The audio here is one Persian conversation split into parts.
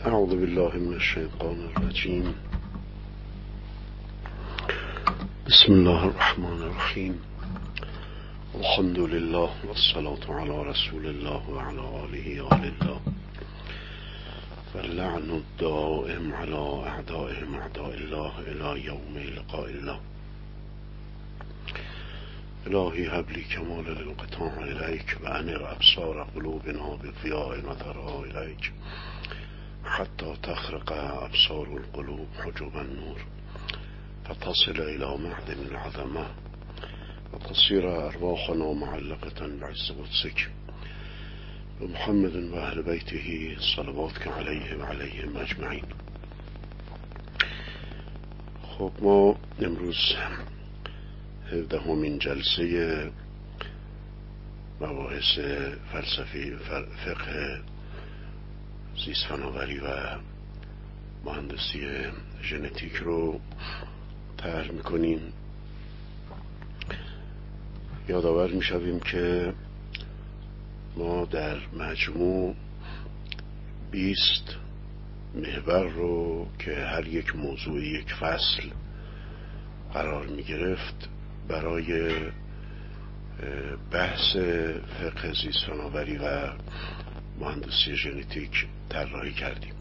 اعوذ بالله من الشیطان الرجیم. بسم الله الرحمن الرحیم. الحمد لله والصلاة على رسول الله وعلى آله آل الله واللعن الدائم على اعدائهم اعداء الله الى یوم لقاء الله. الهی هب لی کمال الانقطاع الیک و انر ابصار قلوبنا بضیاء نظرها الیک حتی تخرق ابصار القلوب حجب النور فتصل الى معدن العظمه وتصير ارواحنا معلقه بعز قدسك بمحمد و اهل بیته صلواتك علیه و علیهم اجمعین. خب ما امروز 17مین جلسه مباحث فلسفی فقه زیست فناوری و مهندسی ژنتیک رو طرح میکنیم. یادآور میشویم که ما در مجموع 20 محور رو که هر یک موضوع یک فصل قرار میگرفت برای بحث فقه زیست فناوری و مهندسی ژنتیک طراحی کردیم.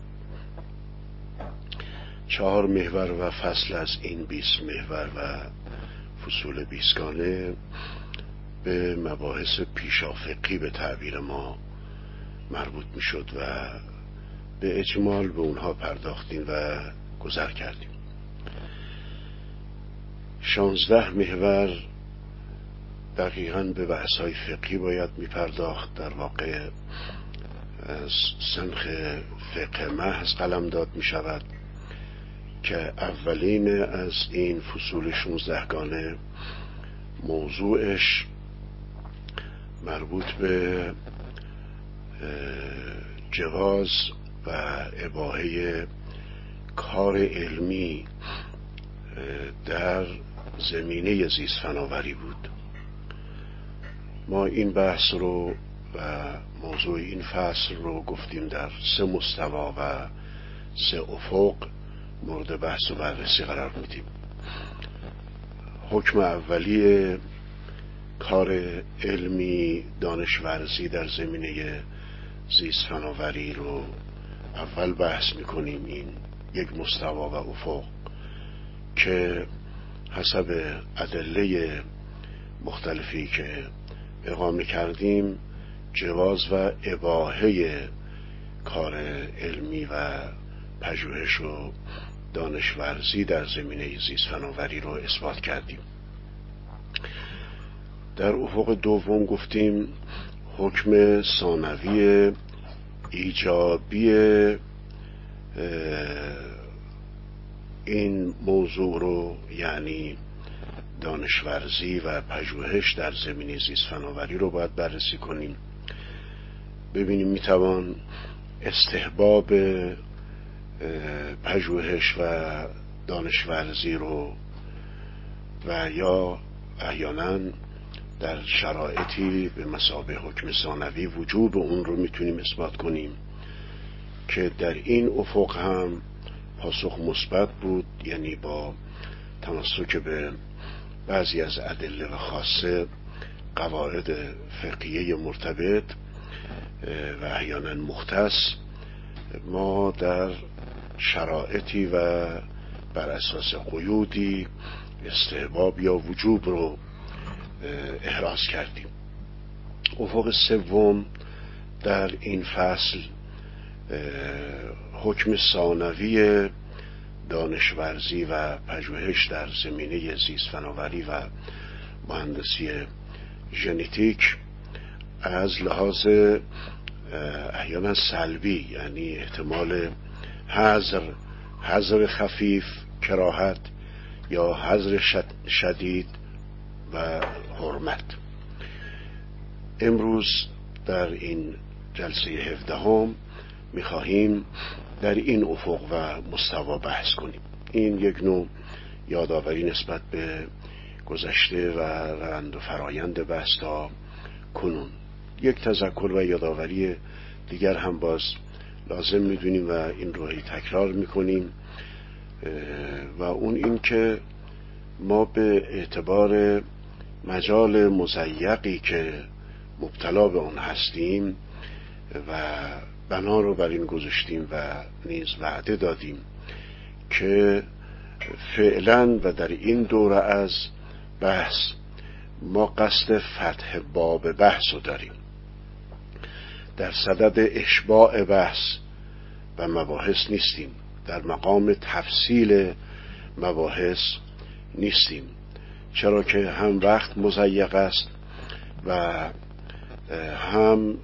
4 محور و فصل از این 20 محور و فصول 20 گانه به مباحث پیشافقی به تعبیر ما مربوط می شد و به اجمال به اونها پرداختیم و گذر کردیم. 16 محور دقیقاً به بحث‌های فقهی باید می پرداخت. در واقع از سنخ فقه محض قلمداد می شود که اولین از این فصول 16 گانه موضوعش مربوط به جواز و اباحه کار علمی در زمینه زیست فناوری بود. ما این بحث رو و موضوع این فصل رو گفتیم در 3 مستوا و 3 افق مورد بحث و بررسی قرار میدیم. حکم اولی کار علمی دانشورزی در زمینه زیست فناوری رو اول بحث میکنیم. این یک مستوا و افق که حسب ادله مختلفی که اقامه کردیم جواز و اباحه کار علمی و پژوهش و دانشورزی در زمینه زیست فناوری رو اثبات کردیم. در افق دوم گفتیم حکم ثانوی ایجابی این موضوع رو، یعنی دانشورزی و پژوهش در زمینه زیست فناوری رو باید بررسی کنیم، ببینیم میتوان استحباب پژوهش و دانشورزی رو و یا احیانا در شرایطی به مثابه حکم ثانوی وجوب اون رو میتونیم اثبات کنیم که در این افق هم پاسخ مثبت بود، یعنی با تمسک به بعضی از ادله و خاصه قواعد فقهیه مرتبط و احیانا مختص ما در شرایطی و بر اساس قیودی استحباب یا وجوب رو احراز کردیم. افق سوم در این فصل حکم ثانوی دانشورزی و پژوهش در زمینه زیست فناوری و مهندسی ژنتیک از لحاظ احیانا سلبی، یعنی احتمال حظر خفیف، کراهت یا حظر شدید و حرمت. امروز در این جلسه 17 میخواهیم در این افق و مستوا بحث کنیم. این یک نوع یادآوری نسبت به گذشته و روند و فرایند بحث تا کنون. یک تذکر و یادآوری دیگر هم باز لازم میدونیم و این رو تکرار میکنیم و اون این که ما به اعتبار مجال مضیقی که مبتلا به اون هستیم و بنا رو بر این گذاشتیم و نیز وعده دادیم که فعلا و در این دوره از بحث ما قصد فتح باب بحث رو داریم، در صدد اشباع بحث و مباحث نیستیم، در مقام تفصیل مباحث نیستیم، چرا که هم وقت مضیق است و هم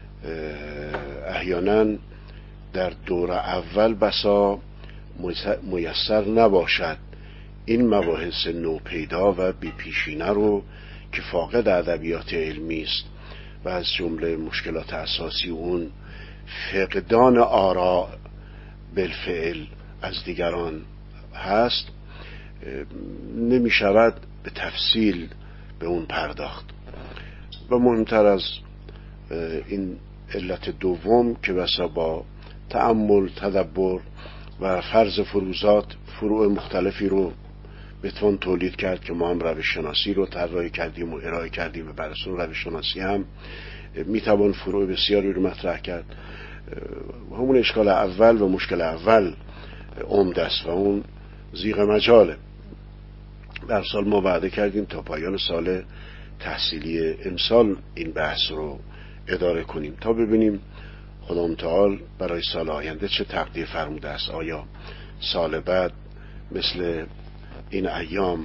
احیانا در دور اول بسا میسر نباشد این مباحث نوپیدا و بی پیشینه رو که فاقد ادبیات علمی است و از جمله مشکلات اساسی اون فقدان آراء بالفعل از دیگران هست، نمی شود به تفصیل به اون پرداخت. و مهمتر از این علت دوم که بسا با تأمل، تدبر و فرض فروضات فروع مختلفی رو بتوان تولید کرد که ما هم روش شناسی رو طراحی کردیم و ارائه کردیم و بر اساس روش شناسی هم میتوان فروع بسیاری رو مطرح کرد. همون اشکال اول و مشکل اول عمده است و اون ضیق مجاله. در سال ما وعده کردیم تا پایان سال تحصیلی امسال این بحث رو اداره کنیم تا ببینیم خدا متعال برای سال آینده چه تقدیر فرموده است. آیا سال بعد مثل این ایام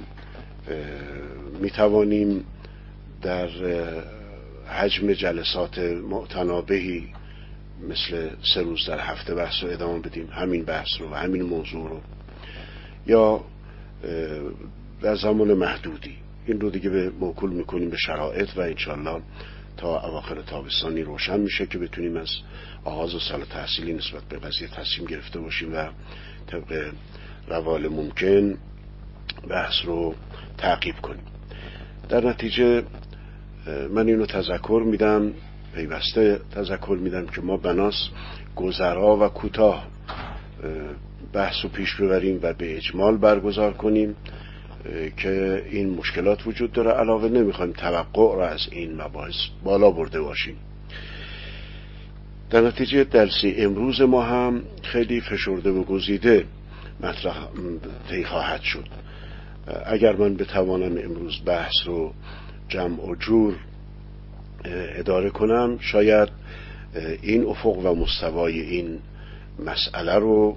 میتوانیم در حجم جلسات معتنابهی مثل 3 روز در هفته بحث رو ادامه بدیم، همین بحث رو و همین موضوع رو، یا در زمان محدودی این رو دیگه به موکول میکنیم به شرایط و انشالله تا اواخر تابستانی روشن میشه که بتونیم از آغاز سال تحصیلی نسبت به قضیه تصمیم گرفته باشیم و طبق روال ممکن بحث رو تعقیب کنیم. در نتیجه من اینو تذکر میدم، پیوسته تذکر میدم که ما بناس گذرا و کوتاه بحث رو پیش ببریم و به اجمال برگزار کنیم که این مشکلات وجود داره. علاوه نمیخوایم توقع را از این مباحث بالا برده باشیم. در نتیجه درسی امروز ما هم خیلی فشرده و گزیده مطرح طی خواهد شد. اگر من بتوانم امروز بحث رو جمع و جور اداره کنم، شاید این افق و مستوای این مسئله رو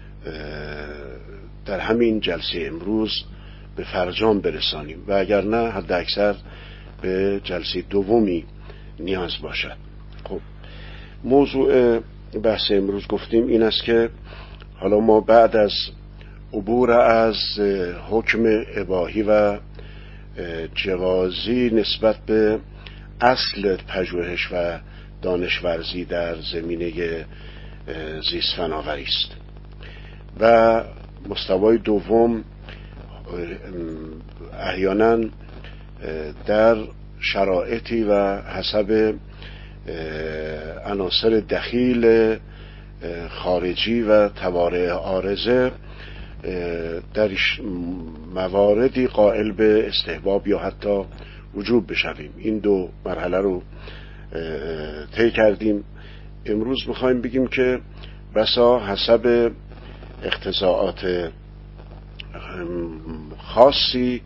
در همین جلسه امروز به فرجام برسانیم و اگر نه حد اکثر به جلسه دومی نیاز باشد. خب موضوع بحث امروز گفتیم این است که حالا ما بعد از عبور از حکم اباحی و جوازی نسبت به اصل پژوهش و دانشورزی در زمینه زیست فناوری است و مستوای دوم احیانا در شرایطی و حسب عناصر دخیل خارجی و طوارئ عارضه در مواردی قائل به استحباب یا حتی وجوب بشویم. این دو مرحله رو طی کردیم. امروز میخوایم بگیم که بسا حسب اقتضاعات خاصی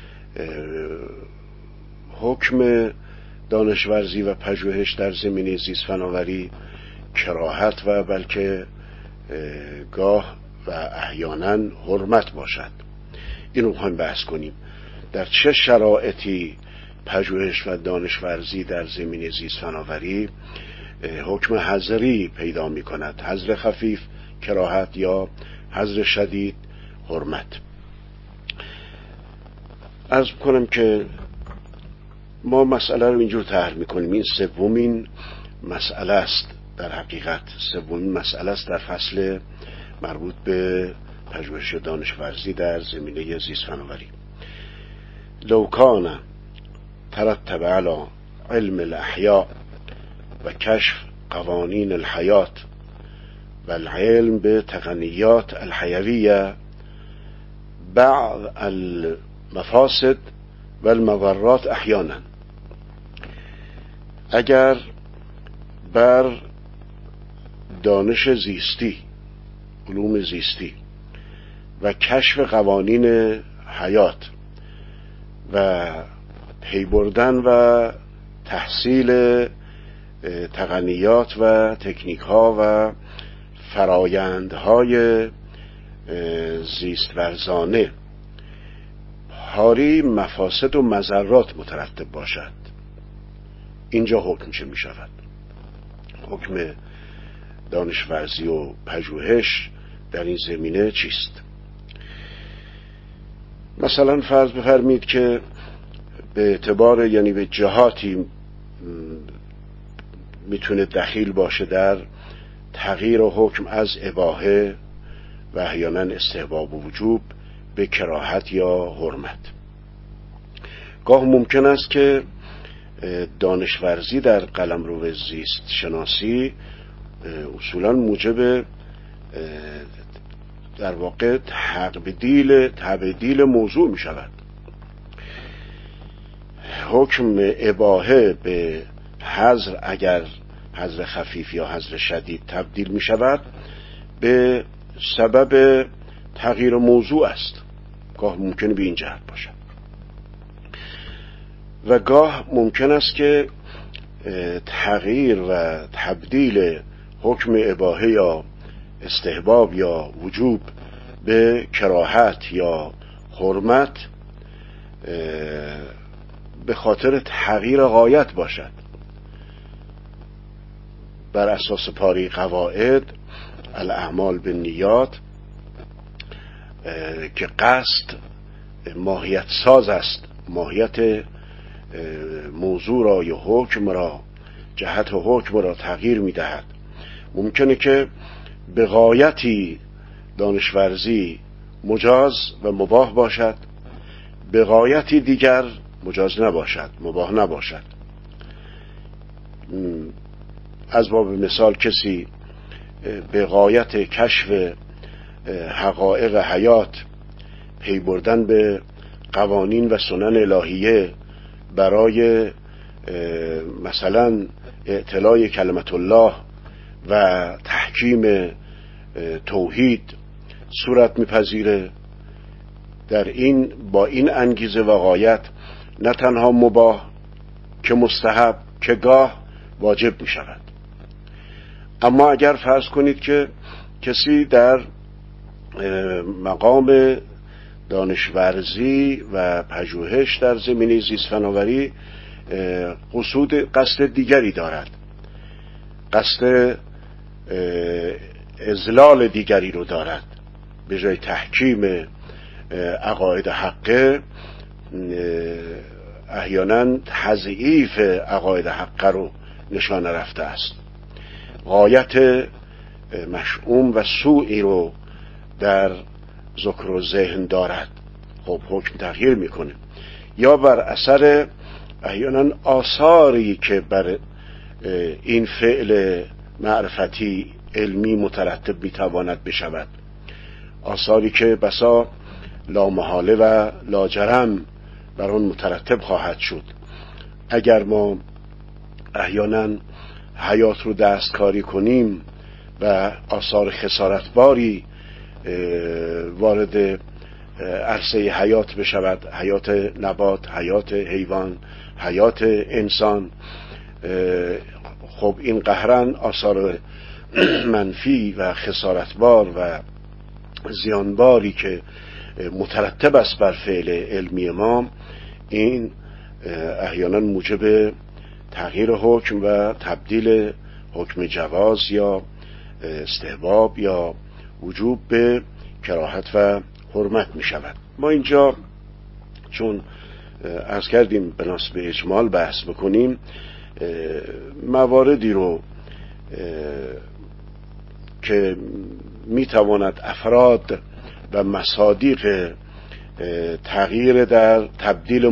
حکم دانشورزی و پژوهش در زمینه زیست فناوری کراهت و بلکه گاه و احیانا حرمت باشد. این رو میخوایم بحث کنیم. در چه شرایطی پژوهش و دانشورزی در زمینه زیست فناوری حکم حظری پیدا می کند، حظر خفیف کراهت یا حظر شدید حرمت. عرض کنم که ما مسئله رو اینجور طرح میکنیم. این سومین مسئله است، در حقیقت سومین مسئله است در فصل مربوط به پژوهش دانشورزی در زمینه زیست فناوری. لو کان ترتب علی علم الاحیاء و کشف قوانین الحیات والعلم بتقنيات الحيوية بعض المفاسد و المضرات احیانا. اگر بر دانش زیستی، علوم زیستی و کشف قوانین حیات و پی بردن و تحصیل تقنیات و تکنیک ها و فرایندهای زیست ورزانه حاری مفاسد و مضرات مترتب باشد، اینجا حکم چه می شود؟ حکم دانشورزی و پژوهش در این زمینه چیست؟ مثلا فرض بفرمید که به اعتبار یعنی به جهاتی میتونه دخیل باشه در تغییر و حکم از اباحه و احیانا استحباب و وجوب به کراهت یا حرمت. گاه ممکن است که دانشورزی در قلمرو زیست شناسی اصولا موجب در واقع تبدیل موضوع می شود. حکم اباحه به حظر اگر حظر خفیف یا حظر شدید تبدیل می شود به سبب تغییر موضوع است. گاه ممکن به این جهت باشد و گاه ممکن است که تغییر و تبدیل حکم اباحه یا استحباب یا وجوب به کراهت یا حرمت به خاطر تغییر غایت باشد. بر اساس پاری قواعد الاعمال بالنیات که قصد ماهیت ساز است، ماهیت موضوع را یا حکم را، جهت حکم را تغییر می دهد. ممکنه که به غایتی دانشورزی مجاز و مباح باشد، به غایتی دیگر مجاز نباشد، مباح نباشد. از باب مثال کسی به غایت کشف حقایق حیات، پی بردن به قوانین و سنن الهیه برای مثلا اطلاع کلمت الله و تحکیم توحید صورت میپذیره، در این با این انگیزه و غایت نه تنها مباح که مستحب که گاه واجب می شود. اما اگر فرض کنید که کسی در مقام دانشورزی و پژوهش در زمینه زیست فناوری قصد دیگری دارد، قصد اذلال دیگری رو دارد، به جای تحکیم عقاید حقه احیانا تضعیف عقاید حقه رو نشانه رفته است، غایت مشؤوم و سوئی رو در ذکر و ذهن دارد، خب حکم تغییر میکنه. یا بر اثر احیانا آثاری که بر این فعل معرفتی علمی مترتب میتواند بشود، آثاری که بسا لامحاله و لاجرم بر آن مترتب خواهد شد. اگر ما احیانا حیات رو دستکاری کنیم و آثار خسارتباری وارد عرصه حیات بشود، حیات نبات، حیات حیوان، حیات انسان، خب این قهرن آثار منفی و خسارتبار و زیانباری که مترتب است بر فعل علمی ما، این احیانا موجب تغییر حکم و تبدیل حکم جواز یا استحباب یا وجوب به کراهت و حرمت می شود. ما اینجا چون عرض کردیم بناس به اجمال بحث بکنیم، مواردی رو که می تواند افراد و مصادیق تغییر در تبدیل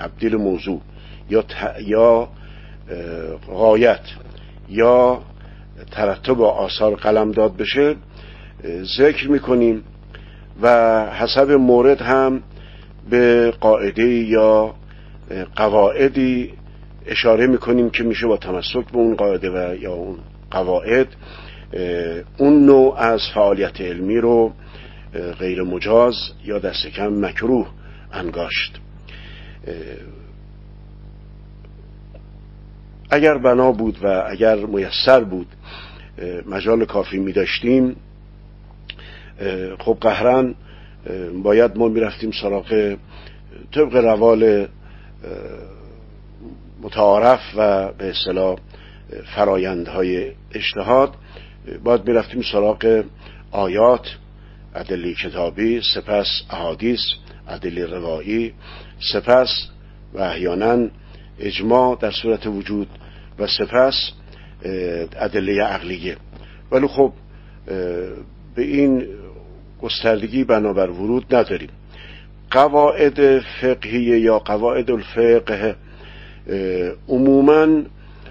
موضوع یا غایت یا ترتب آثار قلمداد بشه ذکر میکنیم و حسب مورد هم به قاعده یا قواعدی اشاره میکنیم که میشه با تمسک به اون قاعده و یا اون قواعد اون نوع از فعالیت علمی رو غیر مجاز یا دست کم مکروه انگاشت. اگر بنا بود و اگر میسر بود مجال کافی می داشتیم، خب قهرن باید ما می رفتیم سراغ طبق روال متعارف و به اصطلاح فرایندهای اجتهاد، باید می رفتیم سراغ آیات، ادله کتابی، سپس احادیث، ادله روایی، سپس و احیانا اجماع در صورت وجود و سپس ادله عقلیه. ولی خب به این گستردگی بنابر ورود نداریم. قواعد فقهیه یا قواعد الفقه عموماً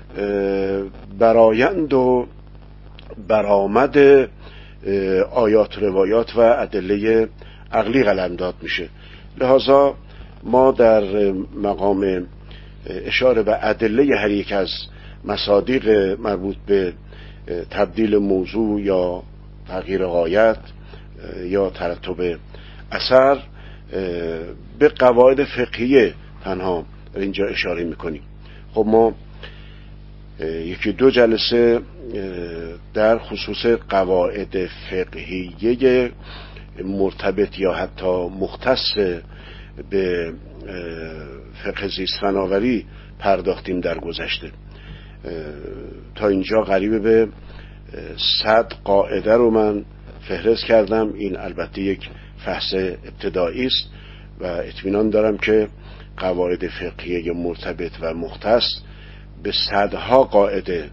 برآیند و برآمد آیات روایات و ادله عقلی قلمداد میشه. لذا ما در مقام اشاره به ادله هر یک از مصادیق مربوط به تبدیل موضوع یا تغییر غایت یا ترتب اثر به قواعد فقهیه تنها اینجا اشاره میکنیم. خب ما یکی دو جلسه در خصوص قواعد فقهیه مرتبط یا حتی مختص به فقه زیست فناوری پرداختیم در گذشته. تا اینجا قریب به 100 قاعده رو من فهرست کردم. این البته یک فحص ابتدایی است و اطمینان دارم که قواعد فقهیه مرتبط و مختص به صدها قاعده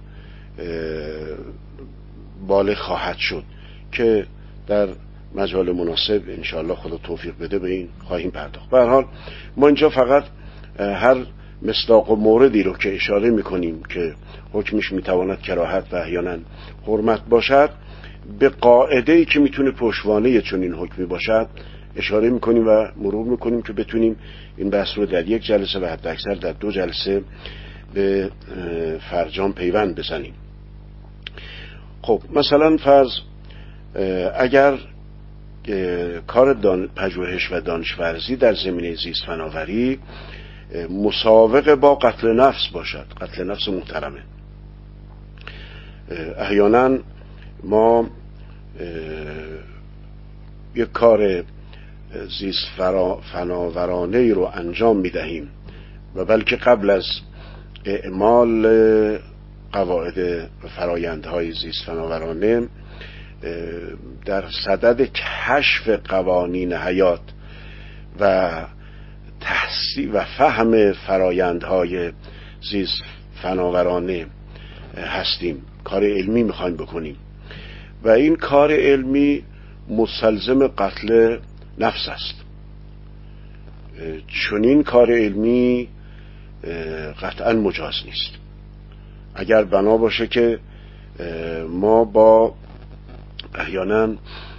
بالغ خواهد شد که در مجال مناسب انشاءالله خدا توفیق بده به این خواهیم پرداخت. به هر حال ما اینجا فقط هر مصداق و موردی رو که اشاره میکنیم که حکمش میتواند کراهت و احیانا حرمت باشد، به قاعده‌ای که میتونه پشتوانه چنین حکمی باشد اشاره میکنیم و مرور میکنیم که بتونیم این بحث رو در یک جلسه و حتی اکثر در 2 جلسه به فرجام پیوند بزنیم. خب مثلا فرض اگر کار پژوهش و دانشورزی در زمینه زیست فناوری مساوق با قتل نفس باشد، قتل نفس محترمه، احیانا ما یک کار زیست فناورانه رو انجام میدهیم و بلکه قبل از اعمال قواعد و فرایندهای زیست فناورانه در صدد کشف قوانین حیات و تحصیل و فهم فرایندهای زیست فناورانه هستیم، کار علمی میخوایم بکنیم و این کار علمی مستلزم قتل نفس است. چون این کار علمی قطعا مجاز نیست. اگر بنا باشه که ما با احیانا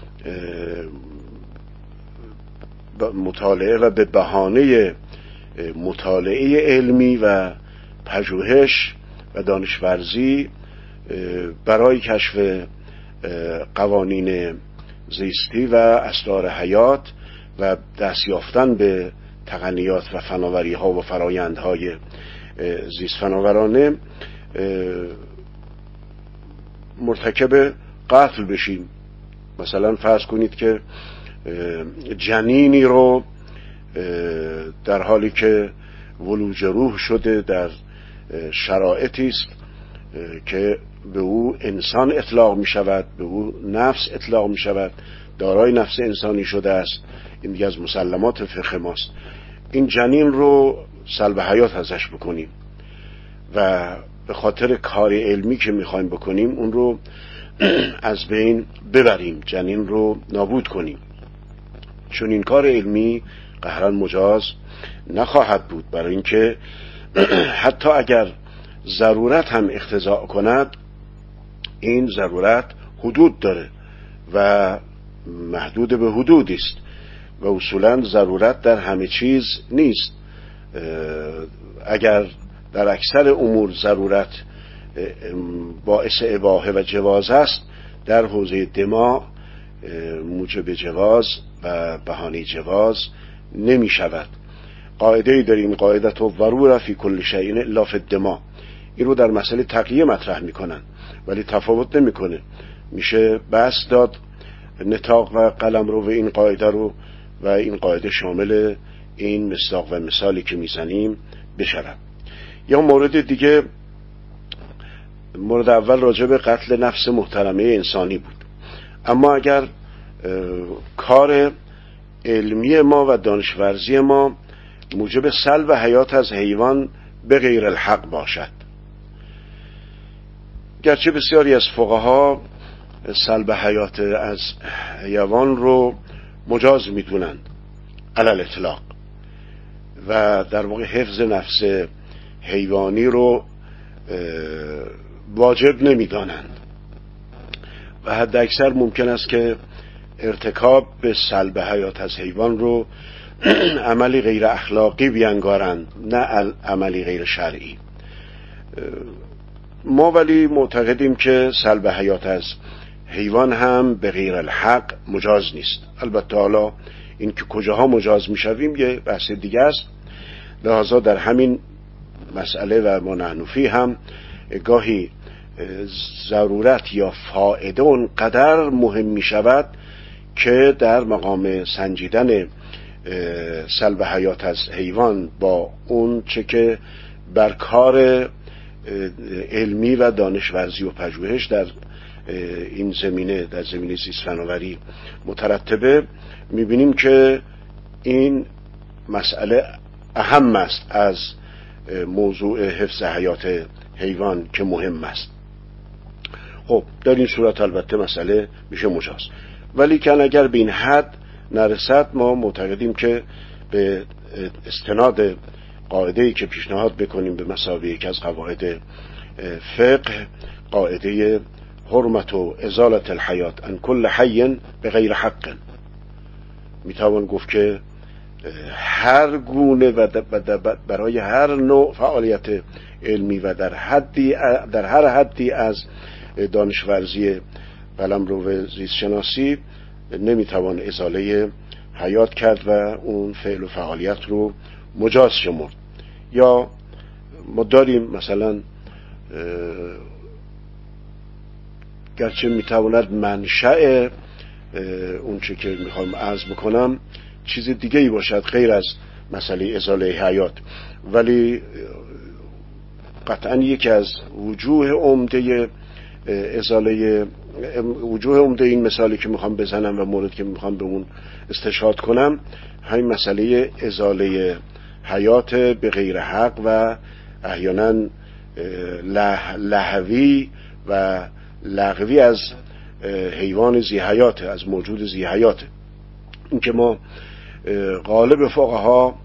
مطالعه و به بهانه مطالعه علمی و پژوهش و دانشورزی برای کشف قوانین زیستی و اسرار حیات و دست یافتن به تقنیات و فناوری ها و فرایندهای زیست فناورانه مرتکب قتل بشیم. مثلا فرض کنید که جنینی رو در حالی که ولوج روح شده در شرایطی است که به او انسان اطلاق می شود، به او نفس اطلاق می شود، دارای نفس انسانی شده است، این دیگه از مسلمات فقه ماست، این جنین رو سلب حیات ازش بکنیم و به خاطر کار علمی که میخوایم بکنیم اون رو از بین ببریم، جنین رو نابود کنیم، چون این کار علمی قهرن مجاز نخواهد بود. برای اینکه حتی اگر ضرورت هم اقتضا کند این ضرورت حدود داره و محدود به حدودی است و اصولا ضرورت در همه چیز نیست. اگر در اکثر امور ضرورت باعث اباحه و جواز است، در حوزه دماء موجب جواز و بهانه جواز نمی شود. قاعده‌ای داریم، قاعدة الضروره فی کل شیء الا فی الدماء. این رو در مسئله تقیه مطرح میکنن ولی تفاوت نمیکنه. میشه بحث داد نطاق و قلم رو و این قاعده رو و این قاعده شامل این مصداق و مثالی که میزنیم بشود. یا مورد دیگه، مورد اول راجع به قتل نفس محترمه انسانی بود. اما اگر کار علمی ما و دانشورزی ما موجب سلب حیات از حیوان به غیر الحق باشد، گرچه بسیاری از فقها سلب حیات از حیوان رو مجاز میدونند علی الاطلاق و در واقع حفظ نفس حیوانی رو واجب نمیدانند و حد اکثر ممکن است که ارتکاب به سلب حیات از حیوان رو عملی غیر اخلاقی بینگارند، نه عملی غیر شرعی. ما ولی معتقدیم که سلب حیات از حیوان هم به غیر الحق مجاز نیست. البته حالا این که کجاها مجاز میشویم یه بحث دیگه است. لذا در همین مسئله و ما نحنفی هم گاهی ضرورت یا فائده اونقدر مهم می شود که در مقام سنجیدن سلب حیات از حیوان با اون چه که بر کار علمی و دانشورزی و پژوهش در این زمینه، در زمینه زیست فناوری مترتبه، میبینیم که این مسئله اهم است از موضوع حفظ حیات حیوان که مهم است. خب در این صورت البته مسئله میشه مجاز، ولی که اگر به این حد نرسد ما معتقدیم که به استناد قاعده‌ای که پیشنهاد بکنیم به مثابه یک از قواعد فقه، قاعده حرمت و ازالت الحیات عن کل حی به غیر حق، میتوان گفت که هر گونه و برای هر نوع فعالیت علمی و در هر حدی از دانشورزی قلمرو زیست شناسی نمیتوان ازاله حیات کرد و اون فعل و فعالیت رو مجاز شمرد. یا ما داریم مثلا گرچه میتواند منشأ اون چه که میخوام عرض بکنم چیز دیگه ای باشد غیر از مسئله ازاله حیات، ولی قطعا یکی از وجوه عمده این مثالی که میخوام بزنم و مورد که میخوام به اون استشهاد کنم همین مسئله ازاله حیات به غیر حق و احیانا لهوی و لغوی از حیوان ذی حیات، از موجود ذی حیات. این که ما غالب فقها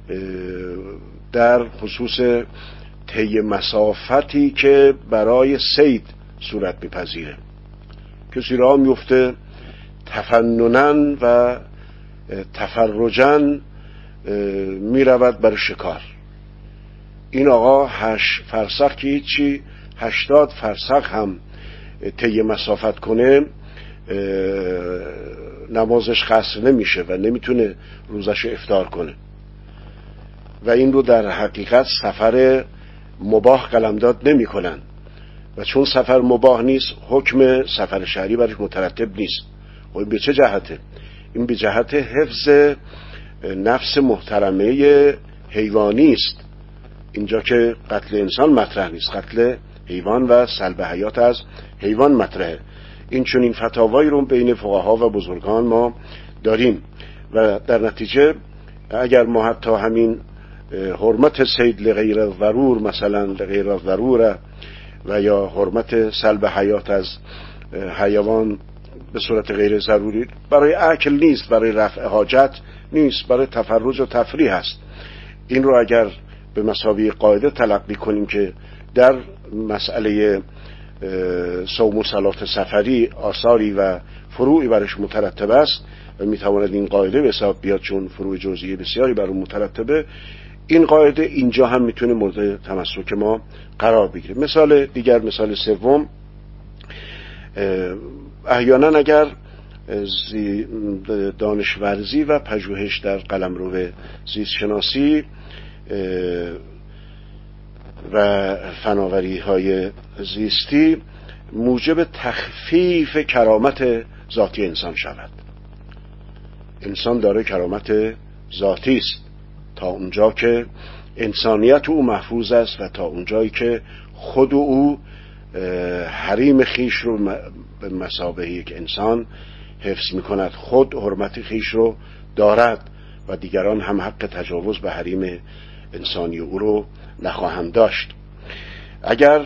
در خصوص طی مسافتی که برای صید صورت میپذیره، کسی راه میفته تفنناً و تفرجاً میرود برای شکار، این آقا 8 فرسخ که هیچی 80 فرسخ هم طی مسافت کنه نمازش قصر نمیشه و نمیتونه روزش افطار کنه و این رو در حقیقت سفر مباح قلمداد نمی کنن و چون سفر مباح نیست حکم سفر شهری برش مترتب نیست. و این به چه جهته؟ این به جهت حفظ نفس محترمه حیوانی است. اینجا که قتل انسان مطرح نیست، قتل حیوان و سلب حیات از حیوان مطرحه. این چون این فتاوایی رو بین فقها و بزرگان ما داریم و در نتیجه اگر ما حتی همین حرمت صید لغیر ضرور مثلا لغیر ضروره و یا حرمت سلب حیات از حیوان به صورت غیر ضروری برای اکل نیست، برای رفع حاجت نیست، برای تفرج و تفریح است، این رو اگر به مساوی قاعده تلقی کنیم که در مسئله صوم و صلات سفری آثاری و فروعی برش مترتب است و میتواند این قاعده به حساب بیاد چون فروع جزئی بسیاری بر اون مترتبه. این قاعده اینجا هم میتونه مورد تمسک ما قرار بگیره. مثال دیگر، مثال سوم، احیانا اگر دانشورزی و پژوهش در قلمرو زیست شناسی و فناوری های زیستی موجب تخفیف کرامت ذاتی انسان شود. انسان داره کرامت ذاتی است تا اونجا که انسانیت او محفوظ است و تا اونجایی که خود او حریم خیش رو به مثابه یک انسان حفظ میکند، خود حرمت خیش رو دارد و دیگران هم حق تجاوز به حریم انسانی او رو نخواهند داشت. اگر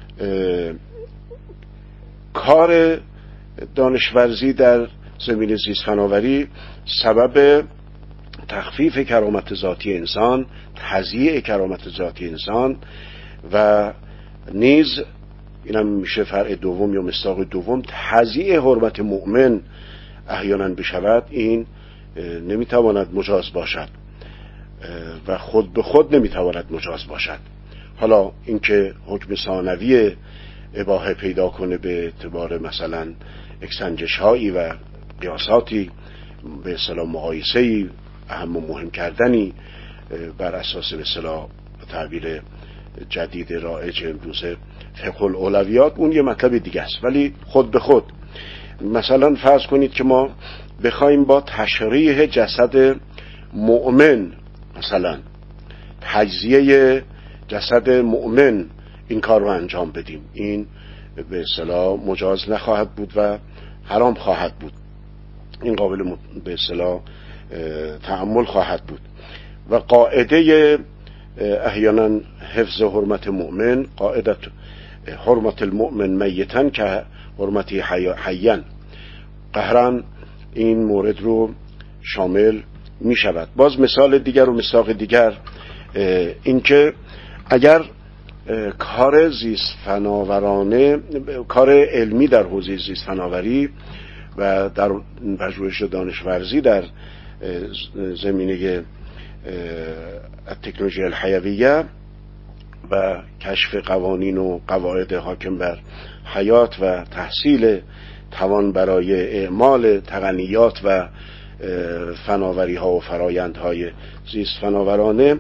کار دانشورزی در زمینه زیست فناوری سبب تخفیف کرامت ذاتی انسان، تضییع کرامت ذاتی انسان و نیز اینم میشه فرع دوم یا مصداق دوم، تضییع حرمت مؤمن احیانا بشود، این نمیتواند مجاز باشد و خود به خود نمیتواند مجاز باشد. حالا اینکه حکم ثانوی اباحه پیدا کنه به اعتبار مثلا اکسنجش هایی و قیاساتی به اصطلاح مقایسه‌ای اهم و مهم کردنی بر اساس به اصطلاح تعبیر جدید رایج امروزه فقه الاولویات، اون یه مطلب دیگه است. ولی خود به خود مثلا فرض کنید که ما بخوایم با تشریح جسد مؤمن، مثلا تجزیه جسد مؤمن این کار رو انجام بدیم، این به اصطلاح مجاز نخواهد بود و حرام خواهد بود. این قابل به اصطلاح تأمل خواهد بود. و قاعده احیانا حفظ حرمت مؤمن، قاعده حرمت المؤمن میتن که حرمتی حیان، قهرن این مورد رو شامل می شود. باز مثال دیگر و مصداق دیگر اینکه اگر کار زیست فناورانه، کار علمی در حوزه زیست فناوری و در پژوهش دانشورزی در زمینه تکنولوژی الحیویه و کشف قوانین و قواعد حاکم بر حیات و تحصیل توان برای اعمال تقنیات و فناوری ها و فرایند های زیست فناورانه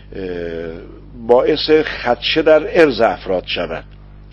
باعث خدشه در ارض افراد شود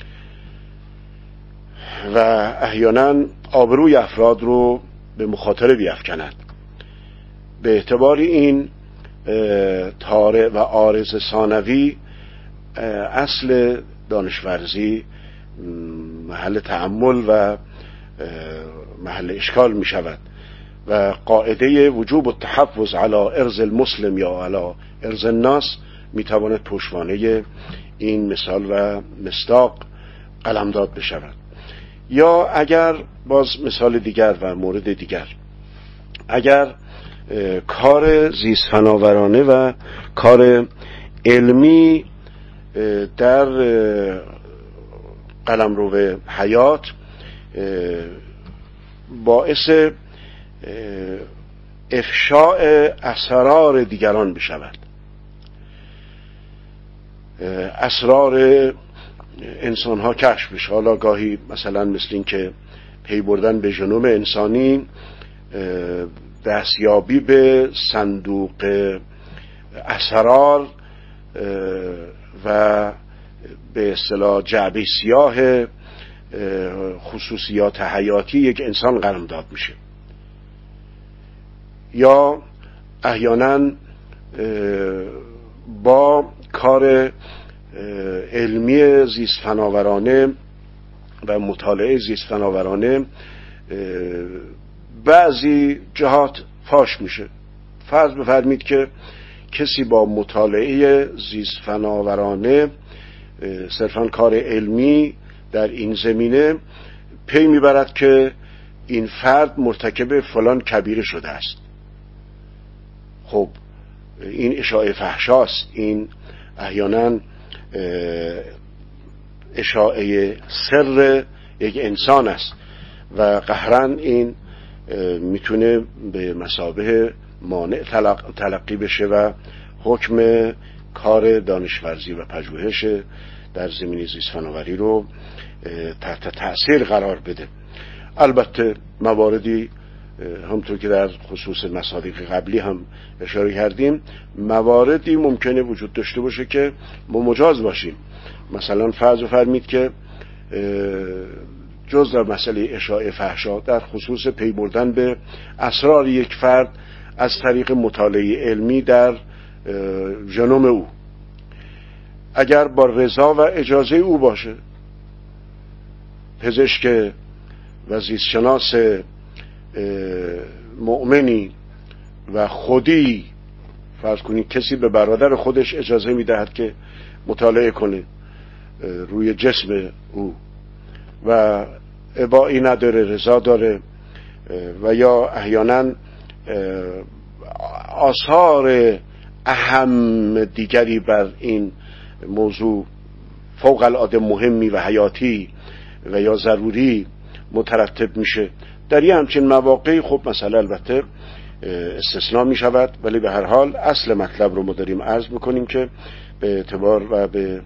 و احیانا آبروی افراد رو به مخاطره بیفکند. به اعتبار این طارئ و عارض ثانوی اصل دانشورزی محل تأمل و محل اشکال می شود و قاعده وجوب التحفظ علی ارض المسلم یا علی ارض الناس می تواند پشتوانه این مثال و مصداق قلمداد بشود. یا اگر باز مثال دیگر و مورد دیگر، اگر کار زیست فناورانه و کار علمی در قلمرو حیات باعث افشاء اسرار دیگران بشود، اسرار انسان ها کشف بشه، حالا گاهی مثلا مثل این که پی بردن به ژنوم انسانی، دستیابی به صندوق اسرار و به اصطلاح جعبه سیاه خصوصیات حیاتی یک انسان قلمداد میشه. یا احیانا با کار علمی زیست فناورانه و مطالعه زیست فناورانه بعضی جهات فاش میشه. فرض بفرمید که کسی با مطالعه زیست فناورانه صرفاً کار علمی در این زمینه پی میبرد که این فرد مرتکب فلان کبیره شده است. خب این اشاعه فحشاست، این احیانا اشاعه سر یک انسان است و قهرن این میتونه به مثابه مانع تلقی بشه و حکم کار دانشورزی و پژوهش در زمینه زیست فناوری رو تحت تأثیر قرار بده. البته مواردی همونطور که در خصوص مصادیق قبلی هم اشاره کردیم، مواردی ممکنه وجود داشته باشه که ما مجاز باشیم. مثلا فرض فرمید که جز در مسئله اشاعه فحشا در خصوص پی بردن به اسرار یک فرد از طریق مطالعه علمی در ژنوم او، اگر با رضا و اجازه او باشه، پزشک و زیستشناس مؤمنی و خودی، فرض کنید کسی به برادر خودش اجازه میدهد که مطالعه کنه روی جسم او و ابایی نداره، رضا داره، و یا احیانا آثار اهم دیگری بر این موضوع فوق العاده مهمی و حیاتی و یا ضروری مترتب میشه، در یه همچین مواقعی خب مسئله البته استثناء می شود، ولی به هر حال اصل مطلب رو ما داریم عرض میکنیم که به اعتبار و به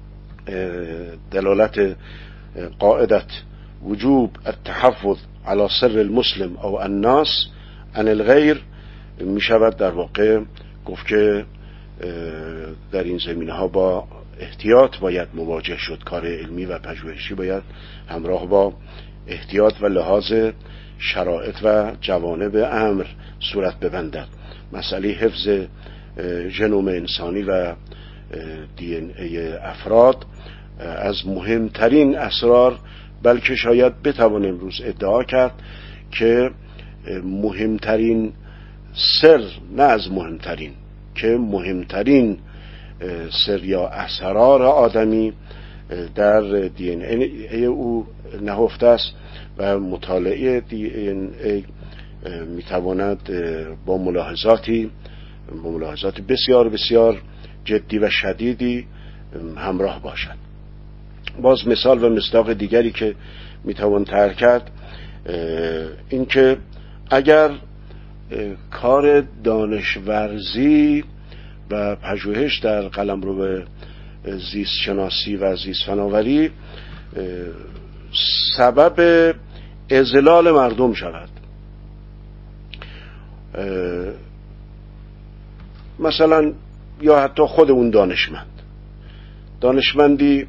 دلالت قاعدت وجوب التحفظ على سر المسلم او الناس عن الغیر می شود در واقع گفت که در این زمینه ها با احتیاط باید مواجه شد. کار علمی و پژوهشی باید همراه با احتیاط و لحاظ شرایط و جوانب امر صورت ببندد. مسئله حفظ ژنوم انسانی و دی ان ای افراد از مهمترین اسرار، بلکه شاید بتوانیم امروز ادعا کرد که مهمترین سر، نه از مهمترین، که مهمترین سر یا اسرار آدمی در دی ان ای او نهفته است و مطالعه دی ان ای میتواند با ملاحظات بسیار بسیار جدی و شدیدی همراه باشد. باز مثال و مصداق دیگری که میتوان طرح کرد این که اگر کار دانشورزی و پژوهش در قلمرو زیست شناسی و زیست فناوری سبب اذلال مردم شود، مثلا یا حتی خود اون دانشمندی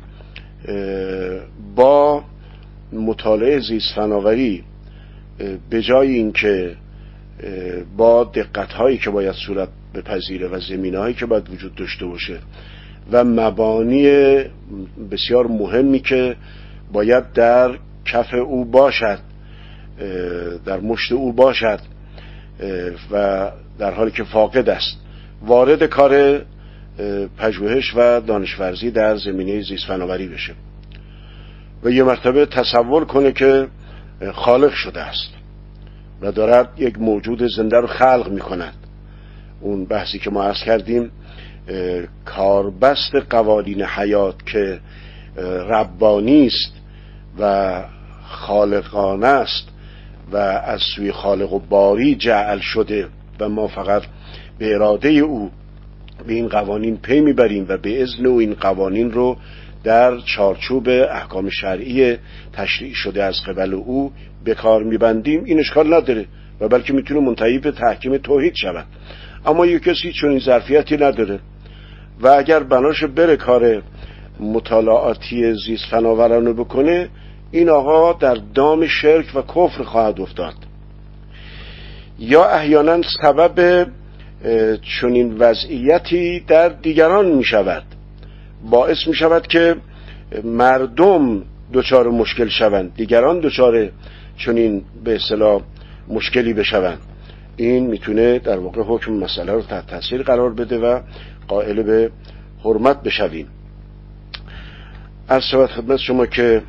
با مطالعه زیست فناوری به جای اینکه با دقت‌هایی که باید صورت بپذیره و زمینه‌هایی که باید وجود داشته باشه و مبانی بسیار مهمی که باید در کف او باشد، در مشت او باشد و در حالی که فاقد است، وارد کار پژوهش و دانشورزی در زمینه زیست فناوری بشه و یه مرتبه تصور کنه که خالق شده است و دارد یک موجود زنده رو خلق می کند. اون بحثی که ما عرض کردیم، کاربست قوانین حیات که ربانی است و خالقانه است و از سوی خالق و باری جعل شده و ما فقط به اراده او به این قوانین پی میبریم و به اذن او این قوانین رو در چارچوب احکام شرعی تشریع شده از قبل او به کار میبندیم، این اشکال نداره و بلکه میتونه منتهی به تحکیم توحید شود. اما یک کسی چون این ظرفیتی نداره و اگر بناش بره کار مطالعاتی زیست فناورانه بکنه، این آقا در دام شرک و کفر خواهد افتاد. یا احیانا سبب چنین وضعیتی در دیگران می شود، باعث می شود که مردم دچار مشکل شوند، دیگران دچار چنین به اصطلاح مشکلی بشوند. این میتونه در واقع حکم مسئله رو تحت تاثیر قرار بده و قائل به حرمت بشویم. عرض شود خدمت شما که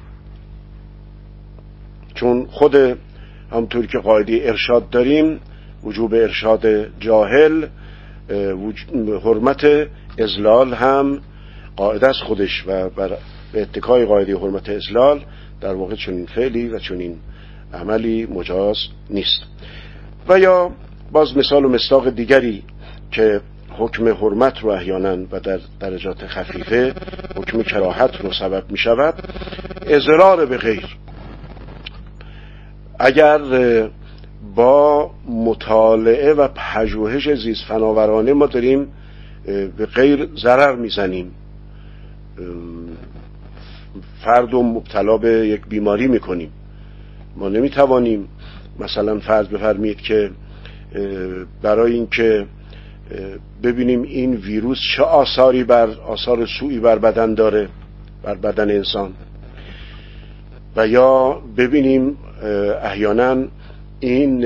چون خود همطور که قاعده ارشاد داریم، وجوب ارشاد جاهل، حرمت اضلال هم قاعده از خودش و بر به اتکای قاعده حرمت ازلال در واقع چنین فعلی و چنین عملی مجاز نیست. و یا باز مثال و مصداق دیگری که حکم حرمت رو احیانا و در درجات خفیفه حکم کراهت رو سبب می شود، اضرار به غیر. اگر با مطالعه و پژوهش زیست فناورانه ما داریم به غیر ضرر میزنیم، فرد رو مبتلا به یک بیماری میکنیم، ما نمیتوانیم مثلا فرض بفرمایید که برای اینکه ببینیم این ویروس چه آثار سوئی بر بدن داره، بر بدن انسان، و یا ببینیم احیانا این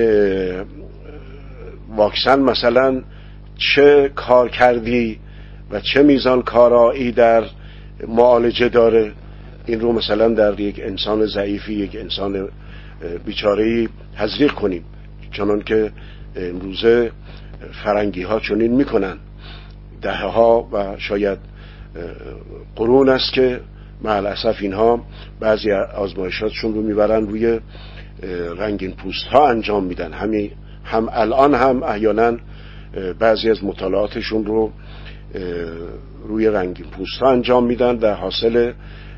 واکسن مثلا چه کار کردی و چه میزان کارایی در معالجه داره، این رو مثلا در یک انسان ضعیفی، یک انسان بیچاره‌ای تزریق کنیم، چنان که امروزه فرنگی ها چنین میکنن. دهه ها و شاید قرون است که مع الاسف اینها بعضی آزمایشاتشون رو میبرن روی رنگین پوست ها انجام میدن، هم الان هم احیانا بعضی از مطالعاتشون رو روی رنگین پوست ها انجام میدن و حاصل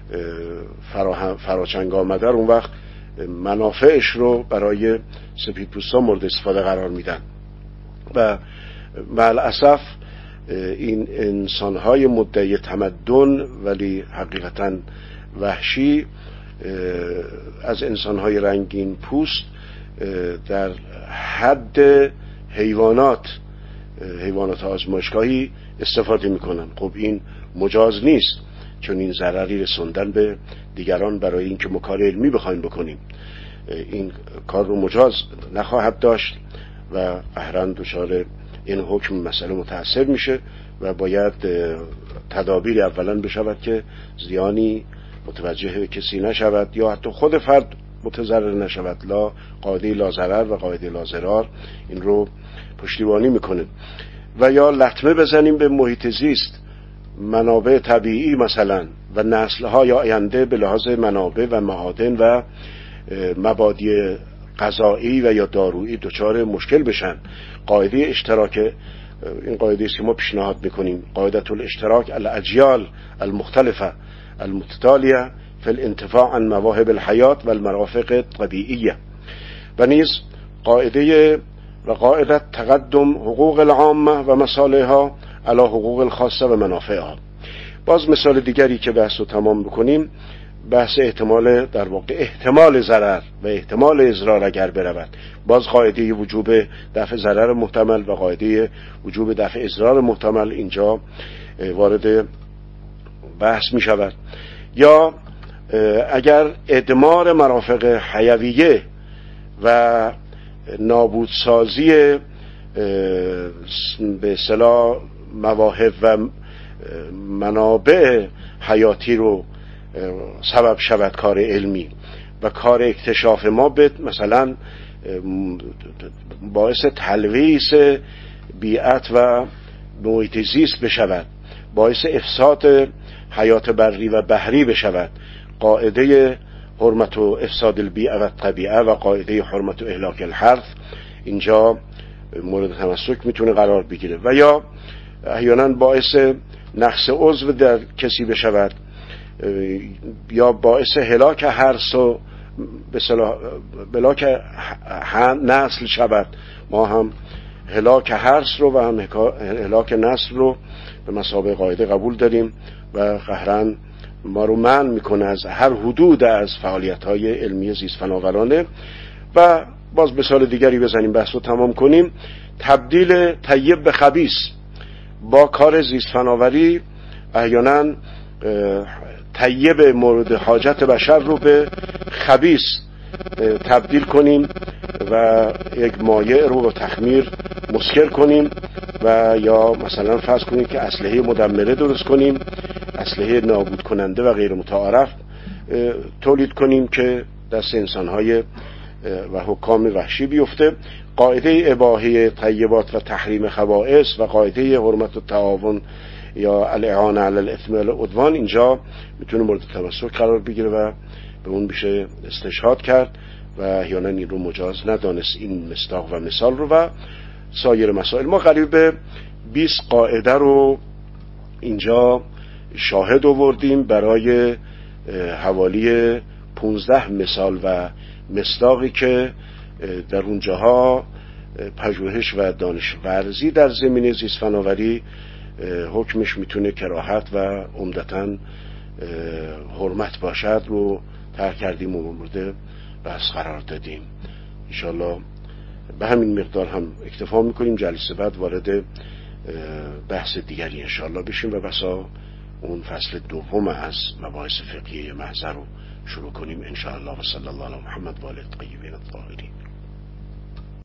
فراچنگ آمده اون وقت منافعش رو برای سپید پوست ها مورد استفاده قرار میدن. و مع الاسف این انسان های مدعی تمدن ولی حقیقتا وحشی از انسان های رنگین پوست در حد حیوانات آزمایشگاهی استفاده میکنن. خب این مجاز نیست، چون این ضرری رسوندن به دیگران برای اینکه ما کار علمی بخوایم بکنیم، این کار رو مجاز نخواهد داشت و قهرا دچار این حکم مسئله متأثر میشه و باید تدابیر اولا بشود که زیانی متوجه کسی نشود یا حتی خود فرد متضرر نشود. قاعده لا ضرر و قاعده لا ضرار این رو پشتیبانی میکنه. و یا لطمه بزنیم به محیط زیست، منابع طبیعی مثلا و نسل‌های آینده به لحاظ منابع و معادن و مبادی غذایی و یا دارویی دچار مشکل بشن. قاعده اشتراک، این قاعده است که ما پیشنهاد میکنیم، قاعده الاشتراک الاجیال المختلفه المتتالیه فی الانتفاع عن مواهب الحیات و المرافق الطبیعیه، و نیز قاعده تقدم حقوق العامه و مصالحها علی حقوق الخاصه و منافعها. باز مثال دیگری که بحث رو تمام بکنیم، بحث در واقع احتمال ضرر و احتمال اضرار اگر برود، باز قاعده وجوب دفع ضرر محتمل و قاعده وجوب دفع اضرار محتمل اینجا وارد بحث می شود. یا اگر ادمار مرافق حیویه و نابودسازی به اصطلاح مواهب و منابع حیاتی رو سبب شود کار علمی و کار اکتشاف ما مثلا باعث تلویث بیعت و محیط زیست بشود، باعث افساد حیات بری و بحری بشود، قاعده حرمت و افساد البیئه و طبیعه و قاعده حرمت و اهلاک الحرث اینجا مورد تمسک میتونه قرار بگیره. و یا احیانا باعث نقص عضو در کسی بشود یا باعث هلاک حرث و بلاک نسل شود. ما هم هلاک حرث رو و هم هلاک نسل رو به مثابه قاعده قبول داریم و قهرن ما رو منع میکنه از هر حدود از فعالیت‌های علمی زیست فناورانه. و باز مثال دیگری بزنیم بحث رو تمام کنیم، تبدیل طیب به خبیث. با کار زیست فناوری احیانا طیب مورد حاجت بشر رو به خبیث تبدیل کنیم و یک مایع رو با تخمیر مسکر کنیم و یا مثلا فرض کنیم که اسلحه مدمره درست کنیم، اسلحه نابود کننده و غیر متعارف تولید کنیم که دست انسانهای و حکام وحشی بیفته. قاعده اباحه طیبات و تحریم خبائث و قاعده حرمت و تعاون یا الاعانه علی الاثم والعدوان اینجا میتونه مورد تمسک قرار بگیره و به اون میشه استشهاد کرد و احیانا این رو مجاز ندانست این مصداق و مثال رو و سایر مسائل. ما قریب به 20 قاعده رو اینجا شاهد آوردیم برای حوالی 15 مثال و مصداقی که در اونجاها پژوهش و دانش ورزی در زمینه زیست فناوری حکمش میتونه کراهت و عمدتاً حرمت باشد رو طرح کردیم و مورد بحث قرار دادیم. انشاءالله به همین مقدار هم اکتفا میکنیم، جلسه بعد وارد بحث دیگری انشاءالله بشیم و بسا اون فصل دوم از مباحث فقهی محض رو شروع کنیم انشاءالله. و صلی الله علی محمد و آله الطیبین الطاهرین.